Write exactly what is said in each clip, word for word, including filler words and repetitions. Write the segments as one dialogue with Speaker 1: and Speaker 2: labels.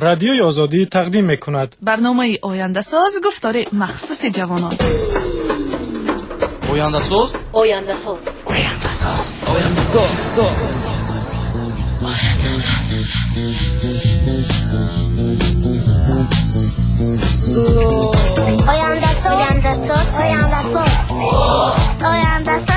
Speaker 1: رادیوی آزادی تقدیم میکند.
Speaker 2: برنامه آینده ساز گفتار مخصوص جوانان.
Speaker 3: آینده ساز
Speaker 4: آینده ساز
Speaker 3: آینده ساز آینده ساز
Speaker 4: آینده ساز آینده ساز آینده ساز آینده ساز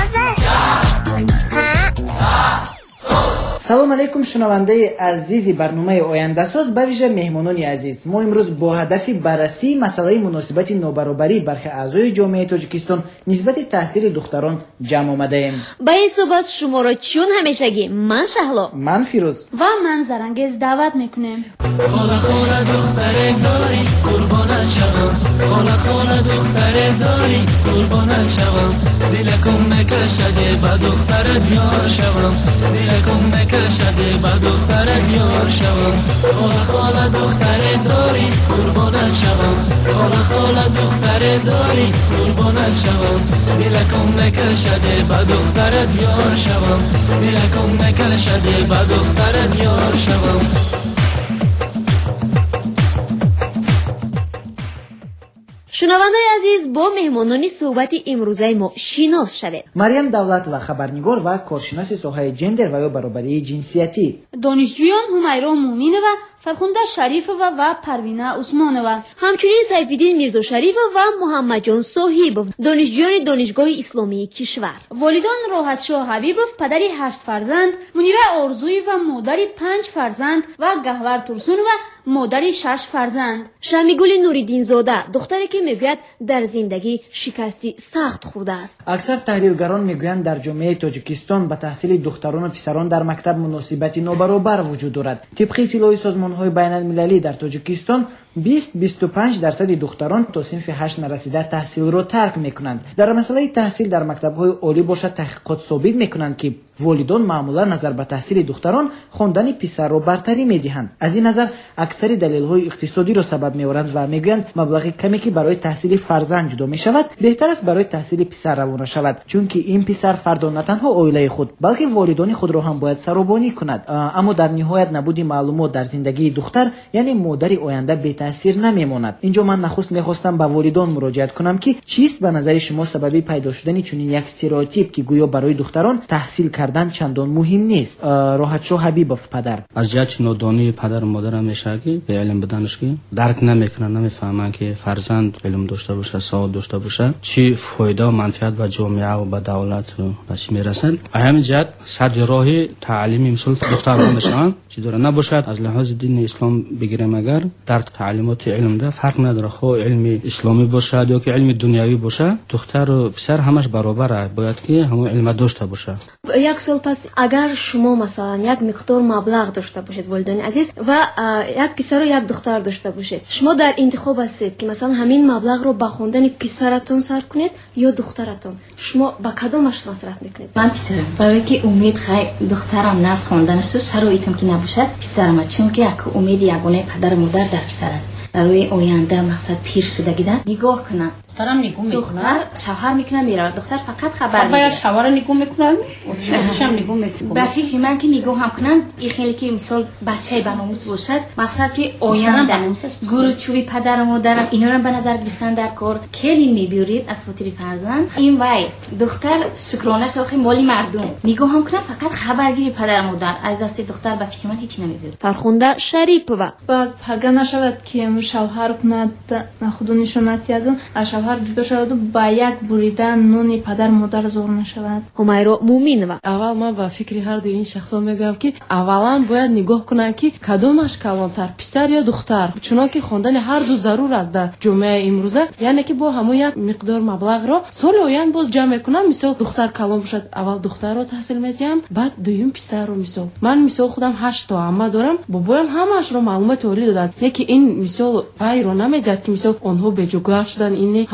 Speaker 5: سلام علیکم شنونده عزیزی برنامه آینده ساز به ویژه مهمانان عزیز. ما امروز با هدف بررسی مسئله مناسبت نابرابری برخی اعضای جامعه تاجیکستان نسبت تحصیل دختران جمع آمده ایم.
Speaker 6: با این صحبت شما را چون همیشگی من شهلا،
Speaker 5: من فیروز
Speaker 7: و من زرنگز دعوت میکنیم.
Speaker 8: خاله خاله دختر داری قربانت شوم، خاله خاله دختر داری قربانت شوم، دلکم نکشده با دخترت یار شوم، دلکم نکشده با دخترت یار شوم، خاله خاله دختر داری قربانت شوم، خاله خاله دختر داری قربانت شوم، دلکم نکشده با دخترت یار شوم، دلکم نکشده با دخترت یار شوم.
Speaker 6: شنوندگان عزیز، با مهمانان صحبت امروزه ما شناس شوید.
Speaker 5: مریم دولت و خبرنگار و کارشناس ساحه جندر و یا برابری جنسیتی،
Speaker 7: دانشجویان همیرا مومینه و فرخنده شریف و و پروینه عثمانова،
Speaker 6: همچنین سیفالدین میرزا شریف و محمد جان صاحب، دانشجویان دانشگاه اسلامی کشور.
Speaker 7: والدان راحتشاه حبیبов پدری هشت فرزند، منیره آرزویی و مادری پنج فرزند و گهور ترسون و مادری شش فرزند.
Speaker 6: شمیگل نوریدین زاده دختری که میگوید در زندگی شکستی سخت خورده است.
Speaker 5: اکثر تحلیلگران میگویند در جامعه تاجیکستان به تحصیل دختران و پسران در مکتب مناسبت نابرابر وجود دارد. طبق اطلاع سازمان‌های بین‌المللی در تاجیکستان بیست تا بیست و پنج درصد دختران تا صنف هشت نرسیده تحصیل را ترک میکنند. در مسئله تحصیل در مکتب‌های عالی باشد تحقیقات ثابت میکنند که والدان معمولا نظر به تحصیل دختران خواندن پسر را برتری میدهند. از این نظر اکثر دلایل‌های اقتصادی را سبب می‌آورند و میگویند مبلغ کمی که برای تحصیل فرزند جدا می‌شود بهتر است برای تحصیل پسر روانه شود، چون که این پسر فردا نه تنها عائله خود بلکه والدان خود را هم باید سربانی کند. اما در نهایت نبود معلومات در زندگی دختر یعنی مادر آینده بی تاثیر نمیماند. اینجا من نخست می‌خواستم به والدان مراجعت کنم که چیست به نظر شما سبب پیدا شدن چنین یک استریوتیپ که گویا برای دختران تحصیل کردن چندان مهم نیست؟ راحتشاه حبیبов پدر
Speaker 9: از جهت نادانی پدر و مادر همیشه که به علم بدنش که درک نمیکنن، نمیفهمن که فرزند علم داشته باشه، سواد داشته باشه چی فایده و منفعت به جامعه و به دولت به چی میرسن. همین جهت صد راه تعلیمی مثل دختران نشان چی داره نباشد. از لحاظ دین اسلام بگیریم اگر در تعلیمات علم ده فرق نداره، خو علم اسلامی باشه یا که علم دنیوی باشه، دختر و پسر همش برابره، باید که همون علم داشته باشه.
Speaker 6: یک سال پس اگر شما مثلا یک مقدار مبلغ داشته باشید والدین عزیز و یک پسر و یک دختر داشته باشید، شما در انتخاب هستید که مثلا همین مبلغ رو به خواندن پسرتون صرف کنید یا دخترتون، شما با کدومش مصرف میکنید؟
Speaker 10: من پسرم، برای که امید خیلی دخترم ناز خواندنش شرایطم که نباشد پسرم، چون که یک امید یگانه پدر و مادر در پسر است. برای آینده مقصد پیر شدگیدن نگاه کنم.
Speaker 11: دخترم نگاه میکنه،
Speaker 10: دختر شوهر میکنه میره، دختر فقط خبر میده.
Speaker 11: باید شوهر نگاه میکنن، خودشم نگاه میکنه.
Speaker 10: به فکر من که نگاه هم کنن این خیلی که مثال بچه بناموس باشد، مقصد که آینده گروچوی پدر و مادرم اینا رو به نظر گرفتن در کار کلی میبرید از خاطر فرزند. این وای دختر شکرانه شاخی مالی مردم نگاه هم کنن فقط خبرگیری پدر و مادر، از دست دختر به فکر من هیچ نمیبرید.
Speaker 6: فرخنده شریفova
Speaker 12: بعد پگا نشود که شوهر کند خود نشونت یادم از شوهر جدا شود و با یک بریدن نون پدر مادر زور نشود.
Speaker 6: همیرا مومینова
Speaker 13: اول من با فکری هر دو این شخصا میگم که اولا باید نگاه کنن که کدومش کلانتر پسر یا دختر، چون که خواندن هر دو ضرور است در جامعه امروزه. یعنی که با همون یک مقدار مبلغ را سال آینده باز جمع کنم، مثال دختر کلان باشد اول دختر رو تحصیل میدم بعد دوم پسر رو. مثال من مثال خودم هشت تا عمه دارم، بابایم همش رو معلومات عالی داد، نه که این مثال وای رو نمیزد که مثال آنها به جوگر شدن، این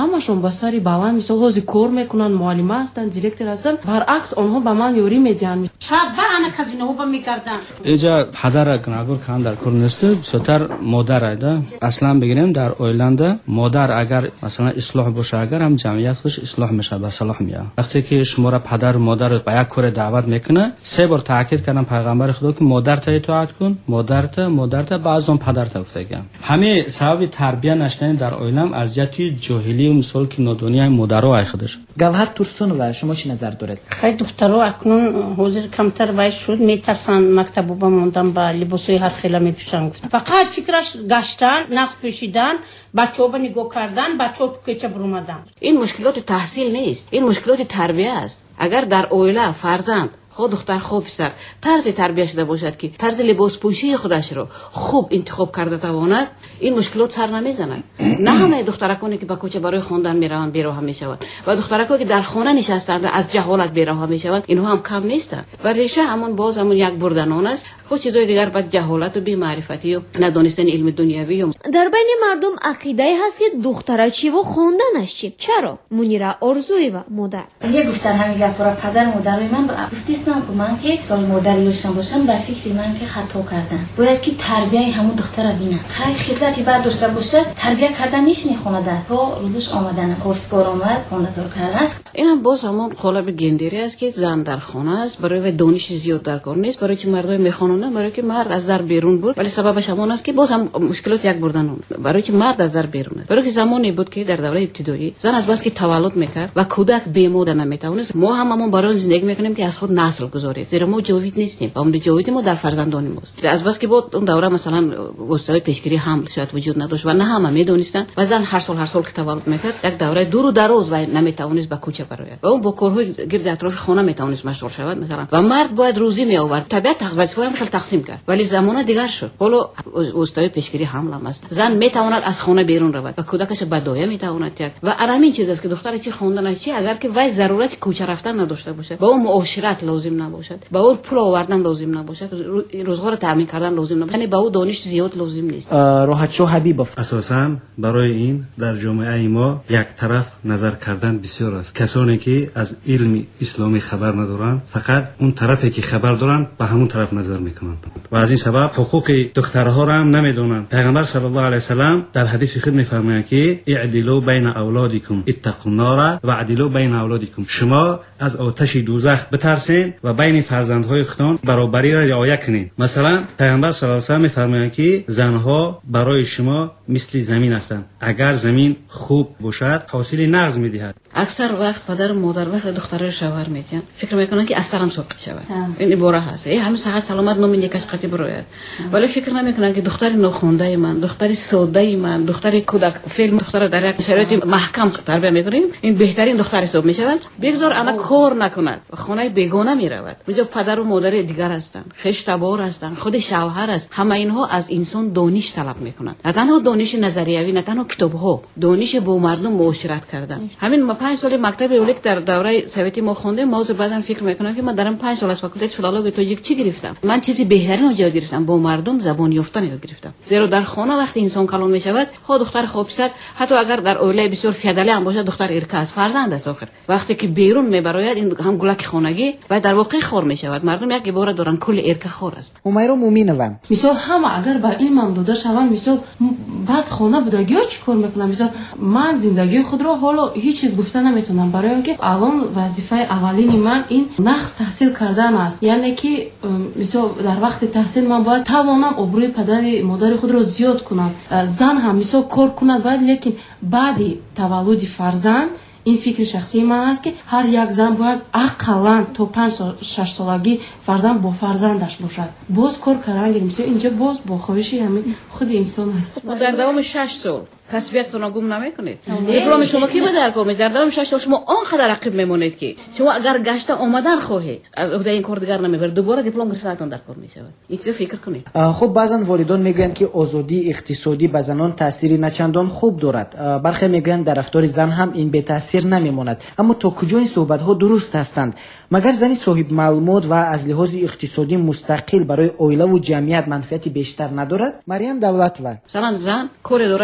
Speaker 13: ҳамашон ба сари баланд мисол ҳози кор мекунанд, муаллима ҳастанд, директор ҳастанд, баръакс онҳо ба ман ёрӣ медиҳанд.
Speaker 11: шаба ана казиноҳо мекарданд.
Speaker 9: اینجا پدر گناهگار کان در کار نیست، سوتر مادر ایده. اصلا بگیریم در اویلنده مادر اگر مثلا اصلاح باشه اگر هم جمعیت خودش اصلاح میشه به صلاح میاد. وقتی که شما را پدر مادر به یک کار دعوت میکنه، سه بار تاکید کردن پیغمبر خدا که مادر تا اطاعت کن، مادر تا مادر تا بعض اون پدر تا گفتگی. همه سبب تربیت نشدن در اویلم از جهت جاهلی و مثال که نادانی مادرها ای خودش.
Speaker 5: گوهر ترسون و شما چی نظر دارید؟
Speaker 11: خیلی دخترها اکنون حاضر کمتر وایس شد، میترسن مکتب و بموندن با لباسای هر خیلی میپوشن. فقط فکرش گشتن، نقص پوشیدن، بچه‌ها به نگاه کردن، بچه‌ها تو کوچه برومدن.
Speaker 14: این مشکلات تحصیل نیست، این مشکلات تربیت است. اگر در اویلا فرزند خود دختر خوب پسر طرز تربیت شده باشد که طرز لباس پوشی خودش رو خوب انتخاب کرده تواند، این مشکلات سر نمیزنند. نه همه دخترکانی که به کوچه برای خواندن میروند بیراه میشوند و دخترکانی که در خانه نشستند از جهالت بیراه میشوند، اینها هم کم نیستند. و ریشه همون باز همون یک بردنان است، خود چیزای دیگر بعد جهالت و بی‌معرفتی و ندانستن علم دنیوی.
Speaker 6: در بین مردم عقیده هست که دختره چی و خواندنش چی؟ چرا؟ منیره آرزویی و مادر
Speaker 10: یه گفتن همین گپا را پدر مادرای من گفتیستم که من که سال مادر یوشم باشم به فکر من که خطا کردن. باید که تربیت همون دختر ببینن. خیلی خصلتی بعد داشته باشه، تربیت کردن نیش نخونده تا روزش آمدن قرصگار آمد خواندار کردن.
Speaker 14: این هم باز همون قالب گندری است که زن در خانه است، برای دانش زیاد در کار نیست، برای چه مردای میخوانن، برای که مرد از در بیرون بود، ولی سببش همون است که باز هم مشکلات یک بردن، برای که مرد از در بیرون است. برای که زمانی بود که در دوره ابتدایی زن از بس که تولد میکرد و کودک بیموده نمیتونست، ما هم همون برای زندگی میکنیم که از خود نسل گذاریم، زیرا ما جاوید نیستیم، عمر جاوید ما در فرزندان ماست. از بس که بود اون دوره مثلا وسایل پیشگیری حمل شاید وجود نداشت و نه همه میدونستن و زن هر سال هر سال که تولد میکرد یک دوره دور و دراز و نمیتونست به کوچه برآید و اون با کارهای گرد اطراف خانه میتونست مشغول شود مثلا و مرد باید روزی می آورد. طبیعت وظیفه هم خیلی تقسیم کرد، ولی زمان دیگر شد. حالا وسایل پیشگیری حمل هم است، زن میتواند از خانه بیرون رود و کودکش به دایه میتواند کرد و همین چیز است که دختر چی خواندن چی اگر که وای ضرورت کوچه رفتن نداشته باشه، با اون معاشرت لازم نباشد، با اون پول آوردن لازم نباشد، روزگار تامین کردن لازم نباشد، یعنی با اون دانش زیاد لازم نیست.
Speaker 5: راحت شو حبیبوف.
Speaker 15: اساساً برای این در جامعه ما یک طرف نظر کردن بسیار است. کسانی که از علم اسلامی خبر ندارند فقط اون طرفی که خبر دارند به همون طرف نظر میکنند و از این سبب حقوق دخترها را هم نمیدونند. پیغمبر صلی الله علیه و سلم در حدیث خود میفرمایند که اعدلوا بین اولادکم اتقوا النار و اعدلوا بین اولادکم، شما از آتش دوزخ بترسین و بین فرزندهای خودتان برابری را رعایت کنین. مثلا پیغمبر صلی الله علیه و سلم میفرمایند که زنها برای شما مثل زمین هستند، اگر زمین خوب باشد حاصل نغز میدهد.
Speaker 14: اکثر وقت پدر و مادر وقت دختر رو شوهر میدن فکر میکنن که اثرم ساقط شود، این عباره هست ای همه صحت سلامت نومین یکش قطعی براید، ولی فکر نمیکنن که دختر ناخونده من، دختر ساده من، دختر کودک فیلم دختر در یک شرایط محکم تربیت میکنیم این بهترین دختر حساب میشود. بگذار انا کار نکند و خانه بیگانه میرود، اونجا پدر و مادر دیگر هستند، خشت بار هستند، خود شوهر است، همه اینها از انسان دانش طلب میکنند، نه تنها دانش نظریوی، نه تنها کتاب‌ها، دانش با مردم معاشرت کردن. همین ما پنج سال مکتب اولیک در دوره سویتی ما خوندیم، ما بعداً فکر میکنم که من درم پنج سال از فاکولته فیلولوژی تاجیک چی گرفتم، من چیزی بهترین رو گرفتم، با مردم زبان یافتن رو گرفتم. زیرا در خانه وقتی انسان کلان میشود خود دختر خوب است، حتی اگر در اوله بسیار فیادلی هم باشد دختر ارکاس فرزند است آخر، وقتی که بیرون میبراید این هم گلک خانگی و در واقع خور میشود. مردم یک عبارت دارن کل ارکا خور است.
Speaker 5: امیرو مومینوام
Speaker 13: مثال همه اگر با این من داده شوند مثال بس خانه بودگی ها چیکار میکنم، مثال من زندگی خود رو حالا هیچ چیز گفته نمیتونم، برای اینکه الان وظیفه اولین من این نقص تحصیل کردن است، یعنی که مثلا در وقت تحصیل من باید توانم آبروی پدر مادر خود رو زیاد کنم. زن هم مثلا کار کند باید، لیکن بعد تولد فرزند این فکر شخصی من است که هر یک زن باید اقلا تا پنج سال شش سالگی فرزند با فرزندش باشد. باز کار کردن مثلا اینجا باز با خواهش همین خود انسان است.
Speaker 14: در دوام شش سال کسبیتتون رو گم نمیکنید. دیپلم شما کی به در کنید؟ در دوام شش سال شما آنقدر عقب میمونید که شما اگر گشته آمدن خواهید از عهده این کار دیگر نمیبرید، دوباره دیپلم گرفتن در کار میشود. این چیزو فکر کنید.
Speaker 5: خب بعضن والدان میگویند که آزادی اقتصادی به زنان تأثیری نچندان خوب دارد، برخی میگویند در رفتار زن هم این به تاثیر نمیماند. اما تا کجا این صحبت ها درست هستند؟ مگر زنی صاحب معلومات و از لحاظ اقتصادی مستقل برای عائله و جمعیت منفعتی بیشتر ندارد؟ مریم دولتوار
Speaker 14: مثلا زن کاری دارد که تو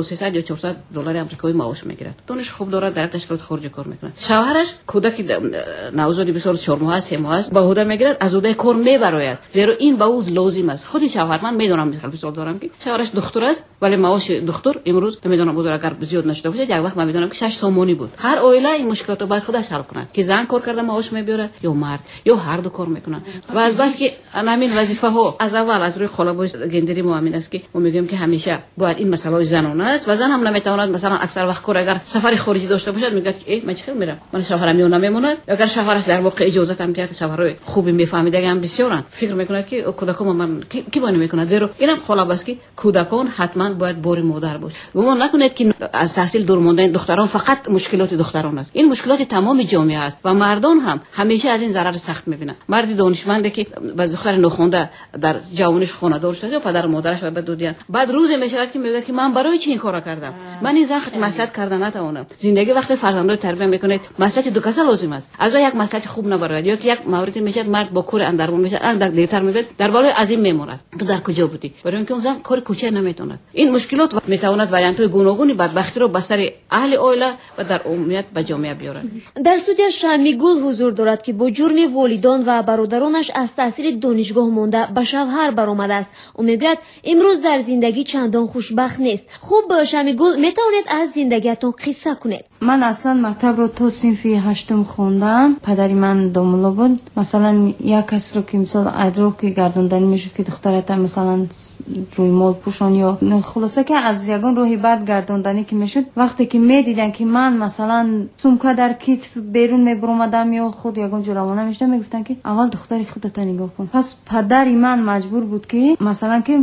Speaker 14: سیصد یا چهارصد دلار آمریکایی معاش میگیرد. دانش خوب دارد، در تشکیلات خارجی کار میکنه. شوهرش کودکی نوزادی بسیار چهار ماه است، سه ماه است، بهوده میگیرد، از اوده کار میبراید. زیرا این به او لازم است. خود شوهر من میدونم مثال دارم که شوهرش دکتر است ولی معاش دکتر امروز نمیدونم بود اگر زیاد نشده باشه یک وقت من میدونم که شش سامانی بود. هر عائله این مشکلات رو باید خودش حل کنه که زن کار کرده معاش میبره یا مرد یا هر دو کار میکنن. و از بس که همین وظیفه ها از اول از روی خالابوی گندری ما همین است که ما میگیم که همیشه باید این مسئله زنانه است و زن هم نمیتواند مثلا اکثر وقت کار اگر سفر خارجی داشته باشد میگه ای من چه میرم من شوهرم میون نمیمونه. اگر شوهرش در واقع اجازه هم کرد شوهرای خوبی میفهمیده هم بسیارن فکر میکنه که کودکان من کی بانی میکنه. زیرا اینم خالاب است که کودکان حتما باید بار مادر باشه. گمان نکنید که از تحصیل دور ماندن دختران فقط مشکلات دختران است. این مشکلات تمام جامعه است و مردان هم همیشه از این ضرر سخت میبینن. مرد دانشمندی که باز دختر نخونده در جوانیش خونه دار شده یا پدر و مادرش و بدودیان بعد روز میشه که میگه که من برای چی این کارا کردم، من این زخم مصلحت کردن نتوانم. زندگی وقتی فرزندان تربیت میکنید مصلحت دو کس لازم است. از یک مصلحت خوب نبرد یا که یک موردی میشه مرد با کور اندرون میشه اندر دیتر میگه در بالای عظیم میموند تو در کجا بودی، برای اینکه اون زن کار کوچه نمیتونه. این مشکلات میتواند وریانت گوناگونی بدبختی رو به سر اهل عائله و در عمومیت به جامعه بیارد.
Speaker 6: در استودیو شمیگل حضور دارد که با جرم والدان و برادرانش از تحصیل دانشگاه مانده به شوهر برآمده است. او میگوید امروز در زندگی چندان خوشبخت نیست. خوب شمیگل میتوانید از زندگیتون قصه کنید؟
Speaker 16: من اصلا مکتب رو تو صنف هشتم خوندم. پدری من داملا بود. مثلا یک کس رو که مثلا ادرو که گردوندنی میشد که دخترت مثلا روی مال پوشان یا خلاصه که از یگان روحی بد گردوندنی که میشد وقتی که میدیدن که من مثلا سومکا در کتف بیرون میبرومدم یا خود یگان جوراوانه میشدم میگفتن که اول دختری خودت نگاه کن. پس پدری من مجبور بود که مثلا که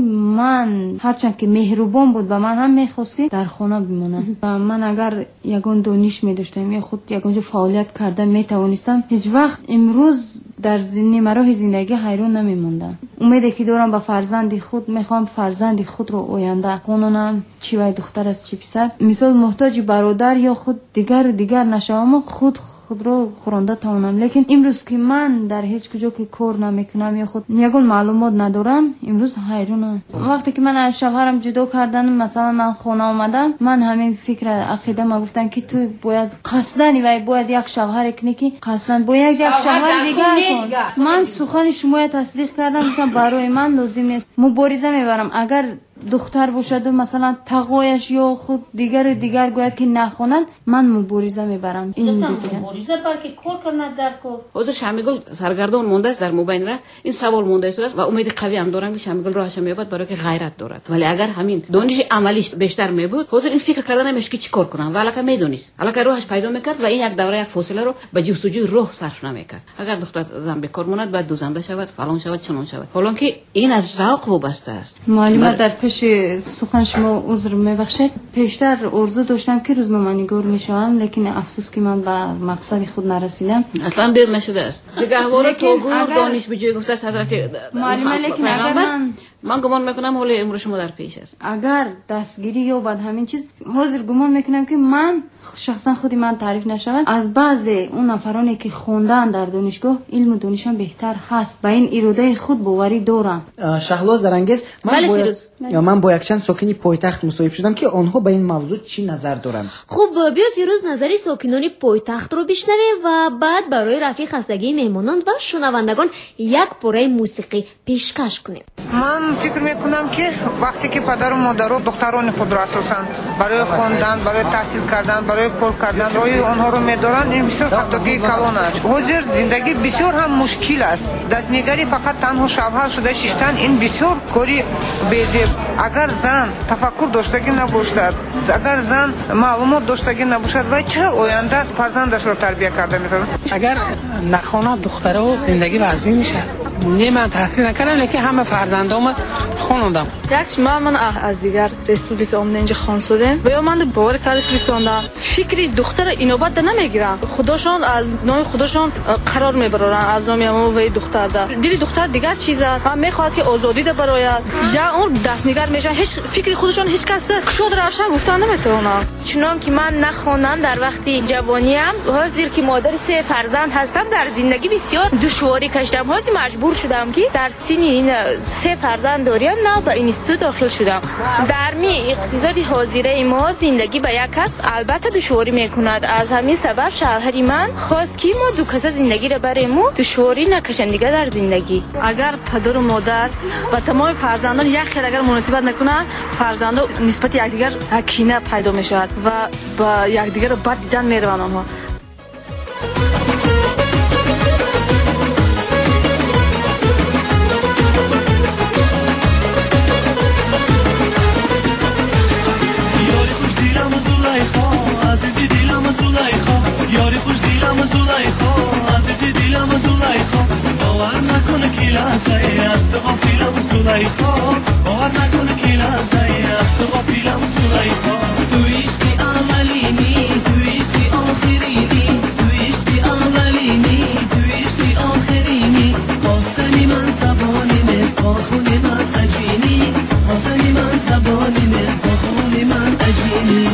Speaker 16: من هرچند که مهربان بود به من هم میخواست که در خانه بمونم و من اگر یگان دانش می‌داشتم یا خود یگان فعالیت کردم میتوانستم هیچ وقت امروز در زندگی مراه زندگی حیران نمیموندم. امیدی که دارم به فرزند خود میخوام فرزند خود رو آینده قانونم چی وای دختر است چی پسر مثال محتاج برادر یا خود دیگر و دیگر نشوم خود خود رو خورنده تونم. لیکن امروز که من در هیچ کجا که کار نمیکنم یا خود یگان معلومات ندارم امروز حیرانم. وقتی که من از شوهرم جدا کردن مثلا من خونه آمدم من همین فکر عقیده ما گفتن که تو باید قصدن و باید یک شوهر کنی که قصدن باید یک شوهر دیگر کن. من سخن شما تصدیق کردم که برای من لازم نیست. مبارزه میبرم اگر دختر باشد و مثلا تقویش یا خود دیگر و دیگر گوید که نخونند من مبارزه میبرم. این
Speaker 11: مبارزه بر که کار کند در کار.
Speaker 14: حضور شمیگل سرگردان مونده است در مبین را این سوال مونده است و امید قوی هم دارم که شمیگل راهش میابد برای که غیرت دارد. ولی اگر همین دانش عملیش بیشتر میبود حضور این فکر کردن نمیشه که چیکار کنم و الان میدونست الان راهش پیدا میکرد و این یک دوره یک فاصله رو به جستجوی راه صرف نمیکرد. اگر دختر زن بیکار ماند بعد دوزنده شود فلان شود چنان شود حالا که این از ذوق وابسته است.
Speaker 16: معلم در پیش سخن شما عذر میبخشید. پیشتر آرزو داشتم که روزنامه‌نگار میشوم لیکن افسوس که من به مقصد خود نرسیدم.
Speaker 14: اصلا دیر نشده است. زگهوار توگور دانش به جای گفته است حضرت
Speaker 16: معلم لیکن اگر من
Speaker 14: من گمان میکنم حال امروز شما در پیش است.
Speaker 16: اگر دستگیری یا بعد همین چیز حاضر گمان میکنم که من شخصا خودی من تعریف نشود از بعضی اون نفرانی که خوندن در دانشگاه علم و دانششان بهتر هست و این اراده خود باوری دارن.
Speaker 5: شهلا زرنگز من با یا من با یک چند ساکنی پایتخت مصاحبه شدم که آنها به این موضوع چی نظر دارند.
Speaker 6: خب بیا فیروز نظری ساکنان پایتخت رو بشنویم و بعد برای رفع خستگی مهمانان و شنوندگان یک پاره موسیقی پیشکش کنیم.
Speaker 17: من فکر میکنم که وقتی که پدر و مادر و دختران خود را اساساً برای خواندن برای تحصیل کردن برای کار کردن روی آنها رو میدارن این بسیار خطاگی کلان است. حاضر زندگی بسیار هم مشکل است. دستنگری فقط تنها شوهر شده شیشتن این بسیار کاری بی‌زیب. اگر زن تفکر داشتگی نباشد اگر زن معلومات داشتگی نباشد و چه آینده فرزندش را تربیت کرده میتونه.
Speaker 18: اگر نخواند دخترها زندگی وضعی میشه. نه من تحصیل نکردم لیکن همه فرزندام خوندم.
Speaker 19: یک ما من از دیگر ریسپوبلیک آمده اینجا خان شدم و یا من باور کرد فرستادم فکری دختر اینوبت نمیگیرن خودشون از نام خودشون قرار میبرن از نام ما و دختر در دل دختر دیگر چیز است و میخواد که آزادی ده براید یا اون دستنگر میشن هیچ فکری خودشون هیچ کس شود روشن گفتن نمیتونن.
Speaker 20: چون که من نخوانم در وقتی جوانیم حاضر که مادر سه فرزند هستم در زندگی بسیار دشواری کشیدم حاضر مجبور مجبور شدم که در سن این سه فرزند داریم نه به اینستیتوت داخل شدم. در می اقتصاد حاضره ما زندگی به یک کس البته دشواری میکند. از همین سبب شوهر من خواست که ما دو کس زندگی را بریم و دشواری نکشند دیگه در زندگی.
Speaker 19: اگر پدر و مادر و تمام فرزندان یک خیلی اگر مناسبت نکنند، فرزندان نسبت یکدیگر کینه پیدا میشود و با یکدیگر بد دیدن میروند آنها.
Speaker 8: عزیزی دیلم زلیخا یاری خوش دیلم زلیخا عزیزی دیلم زلیخا باور نکنه که لحظه از تو غافلم زلیخا باور نکنه که لحظه از تو غافلم زلیخا تو عشقی اولینی تو عشقی آخرینی تو عشقی اولینی تو عشقی آخرینی خواستنی من زبانی نیست با خون من عجینی خواستنی من زبانی نیست با خون من عجینی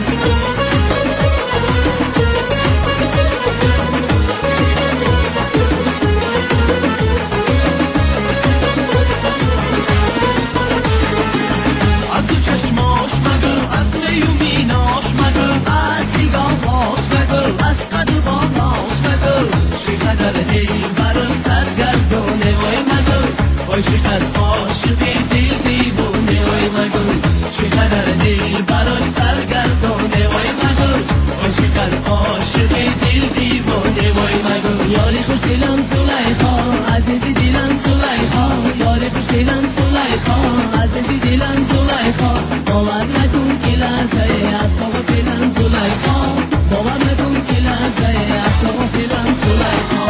Speaker 8: وای چقدر عاشقی دل دیوونه وای مگو چقدر دل براش سرگردونه وای مگو وای چقدر عاشقی دل دیوونه وای مگو یاری خوش دلم زلیخا عزیزی دلم زلیخا یاری خوش دلم زلیخا عزیزی دلم زلیخا باور نکن که لحظه از تو غافلم زلیخا باور نکن که لحظه از تو غافلم زلیخا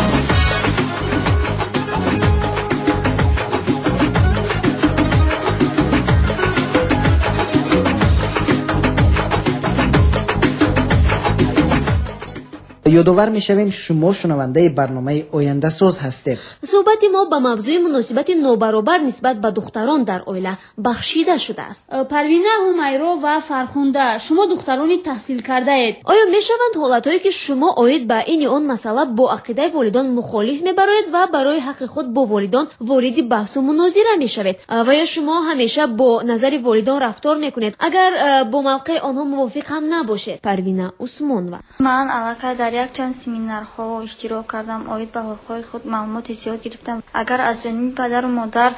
Speaker 5: یادآور میشویم شما شنونده برنامه آینده ساز هستید.
Speaker 6: صحبت ما با موضوع مناسبت نابرابر نسبت به دختران در عائله بخشیده شده است.
Speaker 7: پروینه، همیرا و فرخنده، شما دخترانی تحصیل کرده اید.
Speaker 6: آیا میشوند حالتهایی که شما آید به این اون مسئله با عقیده والدان مخالف میبرید و برای حق خود با والدان وارد بحث و مناظره میشوید و یا شما همیشه با نظر والدان رفتار میکنید اگر با موقع آنها موافق هم نباشید؟ پروینه عثمان. و
Speaker 21: من علاقه در یک چند سمینارها اشتراک کردم. آید به حقوق خود معلومات زیاد گرفتم. اگر از جانب پدر و مادر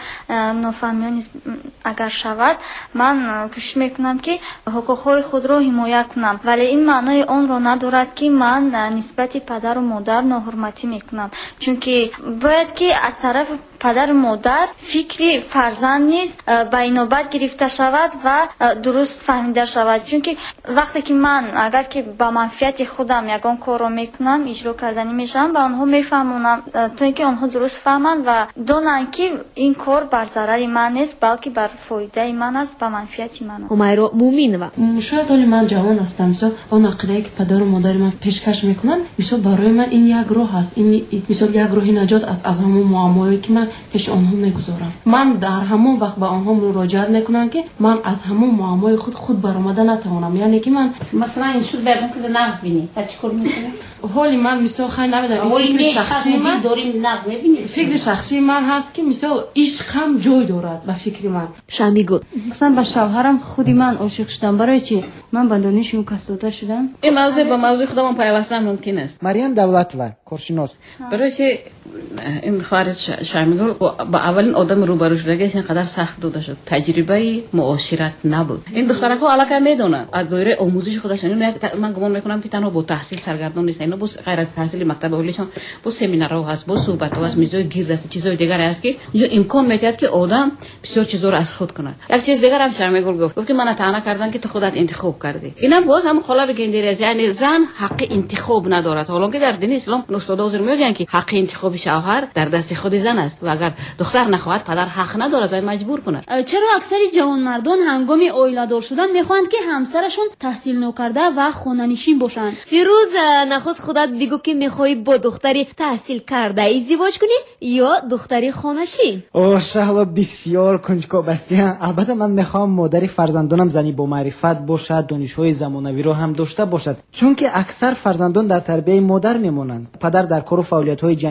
Speaker 21: نافهمی اگر شود، من کوشش میکنم که حقوق خود را حمایت کنم، ولی این معنای آن را ندارد که من نسبت پدر و مادر ناحرمتی میکنم، چون که باید که از طرف پدر و مادر فکری فرزند نیست بینابت گرفته شود و درست فهمیده شود، چون که وقتی که من اگر که با منفعت خودم یگان کار رو میکنم اجرا کردنی میشم، به آنها میفهمونم تا اینکه آنها درست فهمند و دانند که این کار بر ضرر من نیست بلکه بر فایده من است، به منفعت من.
Speaker 6: همیرا مومین. و
Speaker 13: شاید حالی من جوان هستم، مثلا اون عقیده که پدر و مادر من پیشکش میکنن، مثلا برای من این یک راه است، این مثلا یک راه نجات است از همون معمایی که من پیش آنها میگذارم. من در همون وقت به آنها مراجعه میکنم که من از همون معمای خود خود برآمده نتوانم، یعنی که من
Speaker 11: مثلا این شد بردم که نقض بینی تا چیکار میکنه؟
Speaker 13: حالی من مثلا خیلی نمیدونم، فکر شخصی من
Speaker 11: داریم نقض میبینی،
Speaker 13: فکر شخصی من هست که مثلا عشق هم جای دارد به فکر من.
Speaker 6: شمیگو
Speaker 16: مثلا با شوهرم خودی من عاشق شدم، برای چی؟ من با دانشم کسوته شدم.
Speaker 14: این موضوع با موضوع خودم پیوستن ممکن است.
Speaker 5: مریم دولتور، کارشناس.
Speaker 14: برای چی این خارج شمیگو با اولین آدم روبرو شدگی اینقدر سخت دوده شد؟ تجربه معاشرت نبود. این دخترها علاقه میدونن از دوره آموزش خودشون. من گمان میکنم که تنها با تحصیل سرگردان نیستن، اینا با غیر از تحصیل مکتب اولیشون با سمینارها هست، با صحبت‌ها هست، میزای گرد است، چیزای دیگر هست که یا امکان میدهد که آدم بسیار چیزا رو از خود کنه. یک چیز دیگر هم شرمگل گفت گفت که من تنها کردن که تو خودت انتخاب کردی. اینا باز هم خلا بگندری است، یعنی زن حق انتخاب ندارد، حالا که در دین اسلام استادا حاضر میگن که حق انتخاب شوهر در دست خود زن است و اگر دختر نخواهد پدر حق ندارد و مجبور کند.
Speaker 7: چرا اکثر جوانمردان هنگام اویلادار شدن میخواهند که همسرشون تحصیل نکرده و خانه‌نشین باشند؟
Speaker 6: فیروز، نخست خودت بگو که میخوای با دختری تحصیل کرده ازدواج کنی یا دختری خانه‌نشین؟
Speaker 5: اوه شهلا بسیار کنجکاو هستی. البته من میخوام مادر فرزندانم زنی با معرفت باشد، دانش‌های زمانوی رو هم داشته باشد، چون که اکثر فرزندان در تربیت مادر میمونند. پدر در کار و فعالیت‌های جمعیتی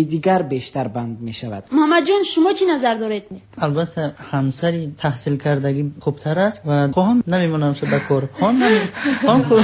Speaker 5: دیگر بیشتر بند می شود.
Speaker 7: محمد جان شما چی نظر دارید؟
Speaker 1: البته همسری تحصیل کردگی خوبتر است و خواهم نمیمونم شده کار خواهم نمی...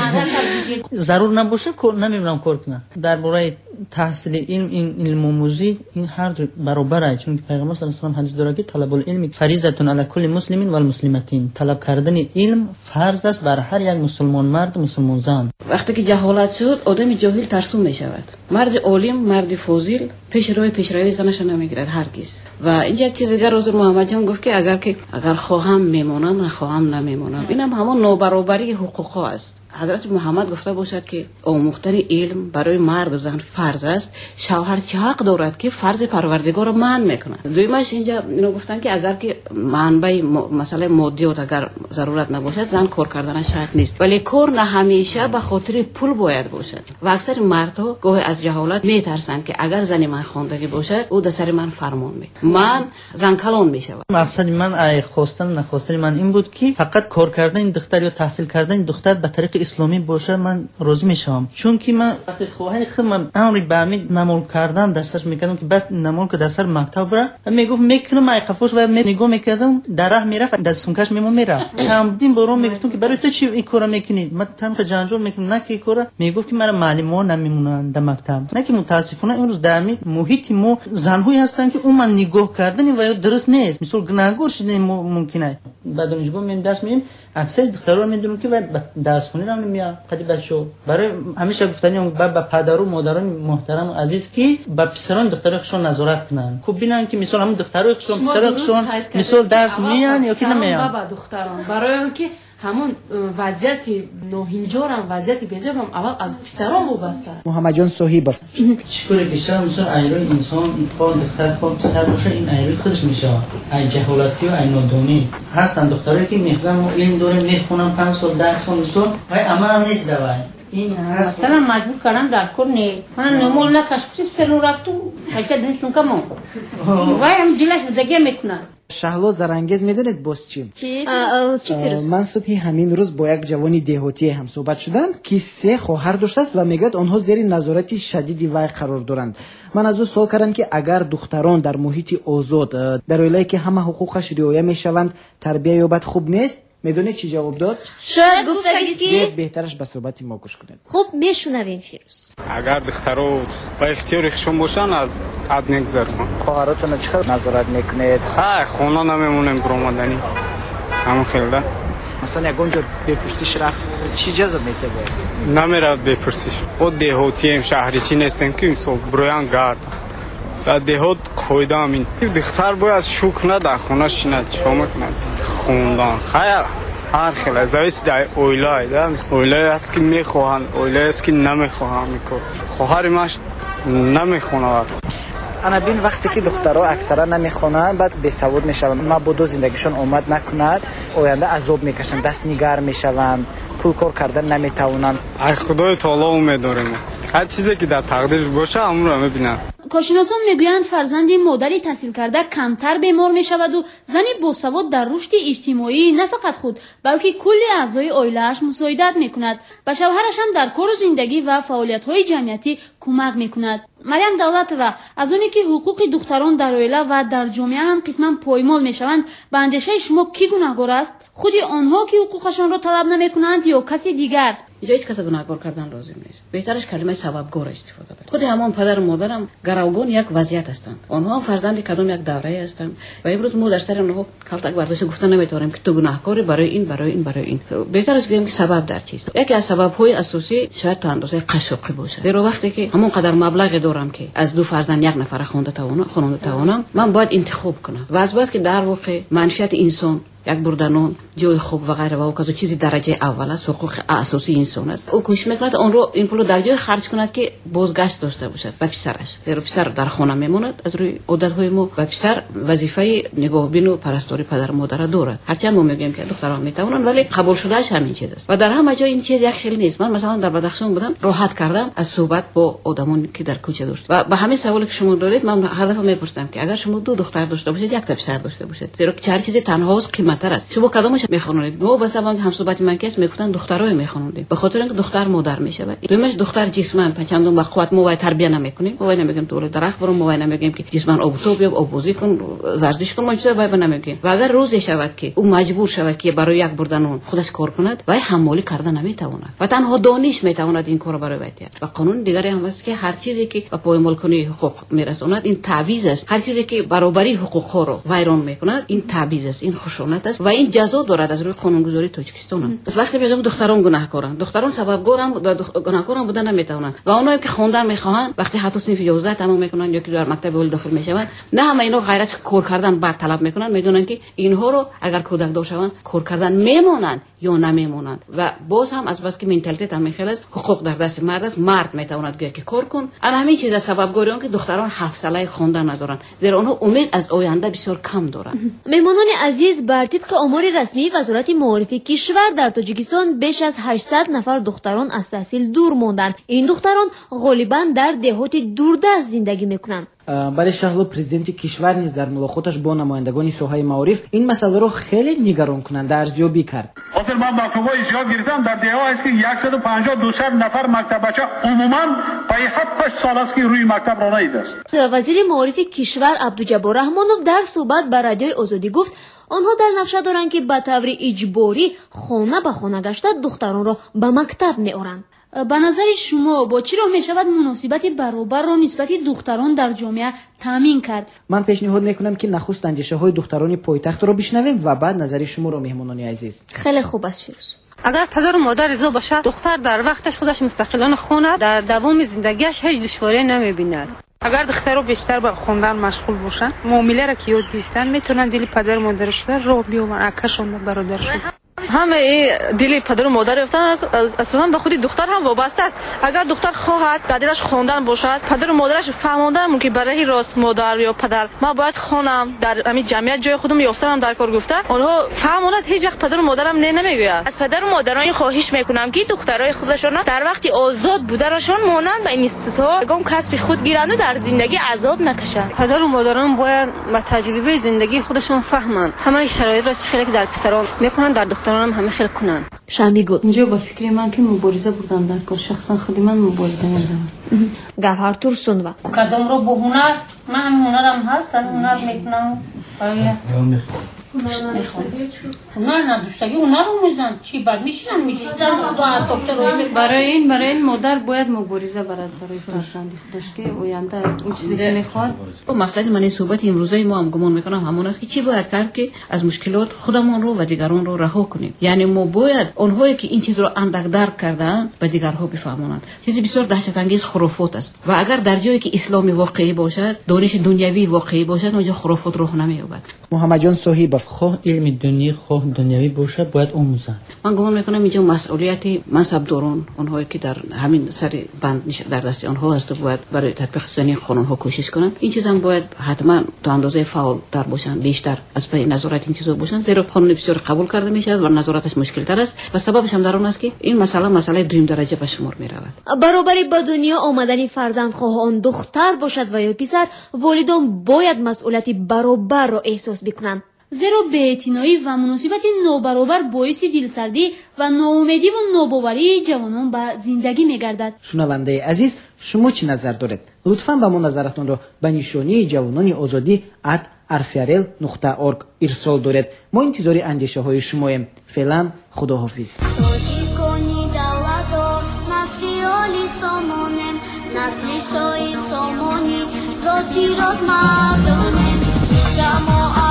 Speaker 1: ضرور نباشه کار نمیمونم کار کنم. در برای تحصیل علم این علم آموزی این هر دو برابره، چون که پیغمبر صلی الله علیه و آله حدیث داره که طلب العلم فریضه علی کل مسلم و المسلمتین، طلب کردن علم فرض است بر هر یک مسلمان مرد مسلمان زن.
Speaker 14: وقتی که جهالت شد آدم جاهل ترسو می شود. مرد عالم مرد فاضل پیش روی پیشروی زنش نمیگیرد هرگز. و اینجا یک چیز دیگر حضور محمد جان گفت که اگر که اگر خواهم میمونم نخواهم نمیمونم، اینم همون نابرابری حقوق است. حضرت محمد گفته باشد که آموختن علم برای مرد و زن فرض است، شوهر چه حق دارد که فرض پروردگار را منع میکند. دویمش اینجا اینو گفتن که اگر که منبع مثلا مادیات اگر ضرورت نباشد زن کار کردن شرط نیست، ولی کار نه همیشه به خاطر پول باید باشد. و اکثر مردها گاهی از جهالت میترسند که اگر زن من خواندگی باشد او در سر من فرمان می من زن کلان میشود.
Speaker 1: مقصد من ای خواستن نخواستن من این بود که فقط کار کردن این دختر یا تحصیل کردن این دختر به طریق اسلامی باشه من راضی میشم، چون که من وقتی خواهی خودم امری به امید نمول کردن درسش میکردم که بعد نمول که در سر مکتب بره میگفت میکنم ای قفوش و می نگاه میکردم در راه میرفت در سونکش میمون میرفت. چندین بار میگفتم که برای تو چی این کارو میکنی؟ من تمام جنجال میکنم نه که کارو میگفت که مرا معلمان نمیمونن در مکتب. نه که متاسفانه این روز در امید محیط ما زنهایی هستن که اون من نگاه کردن و درست نیست، مثلا گناهگار شدن ممکنه. بعد دانشگاه میریم درس میریم اکثر دخترها میدونن که درس خونی هم نمیاد. قدی بچو برای همیشه گفتنی با پدر و مادران محترم و عزیز که با پسران دخترایشون نظارت کنن. خب ببینن که مثلا هم دخترایشون پسرایشون مثلا درس میان یا که نمیان.
Speaker 13: با دختران برای اینکه همون وضعیت نوهینجارم وضعیت بیجابم اول از پسران وابسته.
Speaker 5: محمد جان صهیبov
Speaker 1: چیکار کشم مثلا ایرای انسان با دختر با پسر باشه این ایرای خودش میشه. ای جهالتی و ای نادانی هستن دخترایی که میخوان علم داره میخونن پنج سال ده سال سال ولی عمل نیست دوای. این
Speaker 11: مثلا مجبور کردن در کار نه من نمول نکشف سلو رفتم حقیقت نیستون کمون وای هم دلش بدگی میکنن.
Speaker 5: شهلا زرانگیز میدونید باز چی؟
Speaker 6: چی؟
Speaker 5: من صبحی همین روز با یک جوانی دهاتی هم صحبت شدم که سه خواهر داشته است و میگه آنها زیر نظارت شدیدی وی قرار دارند. من از او سوال کردم که اگر دختران در محیط آزاد در ویلایی که همه حقوقش رعایت میشوند تربیت یابد خوب نیست؟ میدونی چی جواب داد؟
Speaker 6: شاید گفتگیست که
Speaker 5: بهترش به صحبت ما گوش کنید.
Speaker 6: خوب میشنویم فیروز.
Speaker 22: اگر دخترها با اختیار خودشون باشن از حد نگذرن.
Speaker 5: خواهراتون چقدر نظارت میکنید؟
Speaker 22: ها خونه نمیمونیم برآمدنی. همون خیلی.
Speaker 5: مثلا یگونجا بپرسیش رفت چی جذب میشه؟
Speaker 22: نمیرد بپرسیش. او دهاتیم شهری چی نیستیم که مثلا برویان گارد. در دهات کویده همین. دختر باید شوک نده خونه شینه چه میکنه؟ خوندن خیر هر خیلی زویس در اویلای ده اویلای است که میخواهن اویلای است که نمیخواهن میکن خواهر ماش نمیخونه.
Speaker 5: انا بین وقتی که دخترها اکثرا نمیخونن بعد بی سواد میشون مبادا زندگیشون اومد نکند آینده عذاب میکشن دست نگار میشون پول کار کردن نمیتونن.
Speaker 22: ای خدای تعالی امید داریم هر چیزی که در تقدیر باشه همون رو میبینن.
Speaker 7: کارشناسان میگویند فرزند مادری تحصیل کرده کمتر بیمار می شود و زن باسواد در رشد اجتماعی نه فقط خود بلکه کل اعضای عائله‌اش مساعدت می کند. به شوهرش هم در کار و زندگی و فعالیت‌های جمعیتی کمک می کند. مریم دولتова از اونی که حقوق دختران در عائله و در جامعه هم قسما پایمال می شوند به اندیشه شما کی گناهگار است؟ خود آنها که حقوقشان را طلب نمی کنند یا کسی دیگر؟
Speaker 14: اینجا هیچ کس گناهگار کردن لازم نیست. بهترش کلمه سببگار استفاده کنید. خود همون پدر و مادرم گروگان یک وضعیت هستند. آنها فرزند کدام یک دوره هستند و امروز ما در سر آنها کلتک برداشت گفتن نمیتونیم که تو گناهکاری برای این برای این برای این. بهترش بگیم که سبب در چیست. یکی از سبب‌های اساسی شاید تا اندازه قشاقی باشه. در وقتی که همون قدر مبلغ دارم که از دو فرزند یک نفر خونده توانم خونده توانم من باید انتخاب کنم. و از بس که در واقع منفعت انسان یک بردنون جای خوب و غیره و او کازو چیزی درجه اول است حقوق اساسی انسان است او کوشش میکند اون رو این پولو در جای خرج کند که بازگشت داشته باشد به پسرش زیرا پسر در خانه میموند از روی عادت‌های ما و پسر وظیفه نگاهبین و پرستاری پدر و مادر دارد هرچند ما میگیم که دختران میتونن ولی قبول شدهش همین چیز است و در همه جا این چیز یک خیلی نیست. من مثلا در بدخشان بودم راحت کردم از صحبت با آدمانی که در کوچه داشت و به همین سوالی که شما دادید من هر دفعه میپرسیدم که اگر شما دو دختر داشته باشید یک تا پسر داشته باشید زیرا که هر چیز تنهاست قیمت خشونت است. شما کدامش میخونید؟ ما به زبان هم صحبت من کس میگفتن دخترای میخونید، به خاطر اینکه دختر مادر میشود. دومش دختر جسمن پچندون با قوت ما وای تربیت نمیکنیم، ما وای نمیگیم تو درخت برو، ما وای نمیگیم که جسمن آب تو بیا آب بازی کن ورزش کن، ما چه وای نمیگیم. و اگر روزی شود که او مجبور شود که برای یک بردن خودش کار کند، وای حمالی کردن نمیتواند و تنها دانش میتواند این کارو برای وای کرد. و قانون دیگری هم است که هر چیزی که به پای ملکنی حقوق میرساند این تعویض است. هر چیزی که برابری حقوق ها رو ویران میکند این تعویض است، این خشونت است و این جزا دارد از روی قانونگذاری تاجیکستان. وقتی میگم دختران گناهکارند، دختران سببگارن گناهکاران بودن نمیتونن و اونایی که خوندن میخواهند وقتی حتی صنف یازده تمام میکنن یا که در مکتب اول داخل میشوند، نه همه اینا غیرت کار کردن بعد طلب میکنن، میدونن که اینها رو اگر کودک دار شوند کار کردن میمونن یا نمیمونند. و باز هم از بس که منتالیته هم میخواد حقوق در دست مرد است، مرد میتواند که کار کن. الان همین چیزا سببگاری اون که دختران حوصله خواندن ندارن، زیرا اونها امید از آینده بسیار کم دارن.
Speaker 6: مهمانان عزیز، بر طبق آمار رسمی وزارت معارف کشور در تاجیکستان بیش از هشتصد نفر دختران از تحصیل دور موندند. این دختران غالبا در دهات دوردست زندگی میکنند.
Speaker 5: برای شغل پرزیدنت کشور نیز در ملاقاتش با نمایندگان ساحه معارف این مسئله رو خیلی نگران کننده ارزیابی کرد.
Speaker 2: خاطر من مکتب‌های زیاد گرفتم، در ده‌ها است که صد و پنجاه دویست نفر مکتب بچه عموما پای هفت هشت سال است که روی مکتب رانیده است.
Speaker 6: وزیر معارف کشور عبدالجبار رحمانوف در صحبت با رادیوی آزادی گفت آنها در نقشه دارند که به طور اجباری خانه به خانه گشته دختران را به مکتب می‌آورند.
Speaker 7: به نظر شما با چی راه می شود مناسبت برابر را نسبت دختران در جامعه تامین کرد؟
Speaker 5: من پیشنهاد میکنم که نخست اندیشه های دختران پایتخت را بشنویم و بعد نظر شما را مهمانان عزیز.
Speaker 6: خیلی خوب است فیروز.
Speaker 3: اگر پدر و مادر رضا باشه، دختر در وقتش خودش مستقلانه خونه در دوام زندگیش هیچ دشواری نمیبیند.
Speaker 23: اگر دخترها بیشتر به خوندن مشغول باشن، معامله را که یاد گرفتن، میتونن دل پدر و مادرش رو بیاورن، اکشون برادرشون.
Speaker 19: همه دل پدر و مادر رفتن اصلا به خود دختر هم وابسته است. اگر دختر خواهد که دلش خواندن باشد، پدر و مادرش فهماندن که برای راست مادر یا پدر ما باید خونم در همین جمعیت جای خودم یافتم در کار گفته، اونها فهماند هیچ وقت پدر و مادرم نه نمیگوید.
Speaker 20: از پدر و مادران خواهش میکنم که دخترای خودشون در وقتی آزاد بودنشون مانند به اینستیتوت گم کسب خود گیرند و در زندگی عذاب نکشند.
Speaker 3: پدر و مادران باید با تجربه زندگی خودشون فهمند همه شرایط را چه خیلی در پسران میکنن در دختران هم همه خیلی کنن.
Speaker 16: شمیگو اینجا با فکر من که مبارزه بودن در کار، شخصا خودی من مبارزه نمیدارم.
Speaker 6: گوهر تورسونوا
Speaker 11: کدام رو با هنر، من هنرم هست، هنر میکنم. هنر نداشتگی هنر رو میزنم چی بعد میشنم میشنم
Speaker 16: برای این برای این مادر باید مبارزه برد برای فرزند خودش که آینده اون چیزی که میخواد.
Speaker 14: مقصد من این صحبت امروزه ما هم گمان میکنم همون است که چی باید کرد که از مشکلات خودمون رو و دیگران رو رها کنیم. یعنی ما باید اونهایی که این چیز رو اندک درک کردن به دیگرها بفهمونن. چیزی بسیار دهشت انگیز خرافات است و اگر در جایی که اسلامی واقعی باشد، دانش دنیوی واقعی باشد، اونجا خرافات راه نمییابد.
Speaker 5: محمد جان صاحب
Speaker 1: خواه علم دنیوی خواه دنیوی باشه باید آموزن.
Speaker 14: من گمان میکنم اینجا مسئولیت منصبداران، اونهایی که در همین سر بند در دست آنها است، باید برای تطبیق زنی قانون ها کوشش کنن. این چیزا هم باید حتما تا اندازه فعال در باشن، بیشتر از پای نظارت این چیزا باشن، زیرا قانون بسیار قبول کرده میشه و نظارتش مشکل تر است و سببش هم در اون است که این مسئله مسئله دویم درجه به شمار میرود.
Speaker 6: برابری با دنیا آمدن فرزند خواه آن دختر باشد و یا پسر، والدان باید مسئولیت برابر را احساس بکنند.
Speaker 7: زیرا بی‌اعتنایی و مناسبت نابرابر باعث دلسردی و ناامیدی و ناباوری جوانان به زندگی میگردد.
Speaker 5: شنونده عزیز، شما چی نظر دارید؟ لطفاً با ما نظرتون را به نشانی جوانان آزادی ات ارفیارل نقطه اورگ ارسال دارید. ما انتظار اندیشه های شماییم. فعلا خداحافظ.
Speaker 4: Zoti rozmadone, samo